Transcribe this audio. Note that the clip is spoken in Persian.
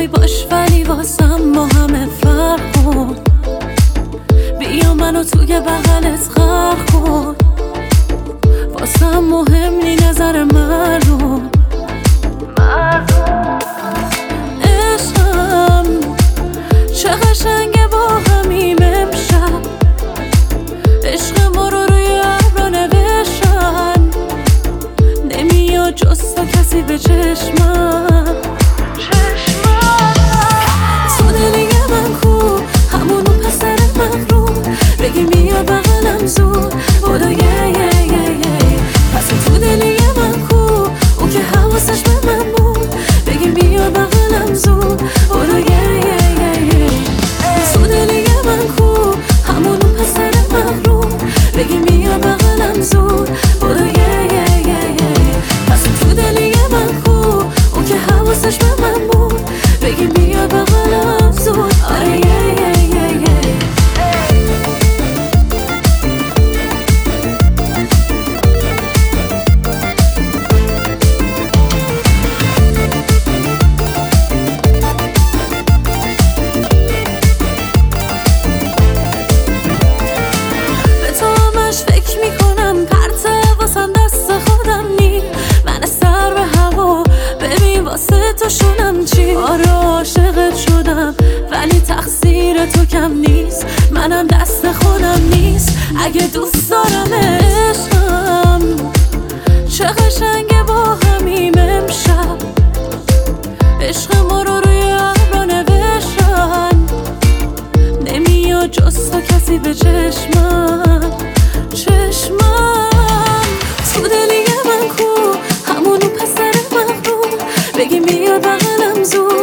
میخوای باش ولی واسم با همه فرق کن. بیا منو توی بغلت غرق کن. واسم مهم نی نظر مردم. عشقم چه قشنگه با همیم امشب. عشق ما رو روی ابرا نوشتن. نمیاد جز تو کسی به چشمم. تو دلی من کو همونو پسر مغروم. بگی بیا بغلم زود بودو پس تو دلی من کو اون که حواسش به من بود. بگی بیا بغلم زود بودو تو دلی من کو همونو پسر مغروم. بگی بیا بغلم زود بودو پس تو دلی من کو اون که حواسش به من بود. بگی بیا بغلم زود تو شونم چی؟ آره عاشقت شدم ولی تقصیر تو کم نیست. منم دست خودم نیست اگه دوست دارم. عشقم چه قشنگه با همیم امشب. عشق ما رو روی ابرا نوشتن. نمیاد جز تو کسی به چشمم. تو دلی من کو همونو پسر مغروم. بگی بیا بغلم زود